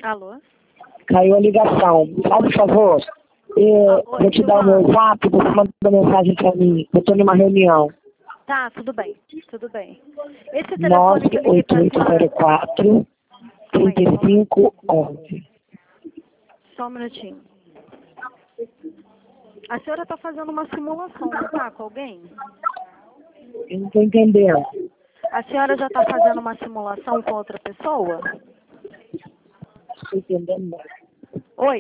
Alô? Caiu a ligação. Por favor, vou te dar o meu WhatsApp, você manda mensagem pra mim. Eu tô numa reunião. Tá, tudo bem, tudo bem. Esse telefone que eu liguei pra senhora... 98804 3511. Só um minutinho. A senhora tá fazendo uma simulação, não tá, com alguém? Eu não tô entendendo. A senhora já tá fazendo uma simulação com outra pessoa? Não tô entendendo nada.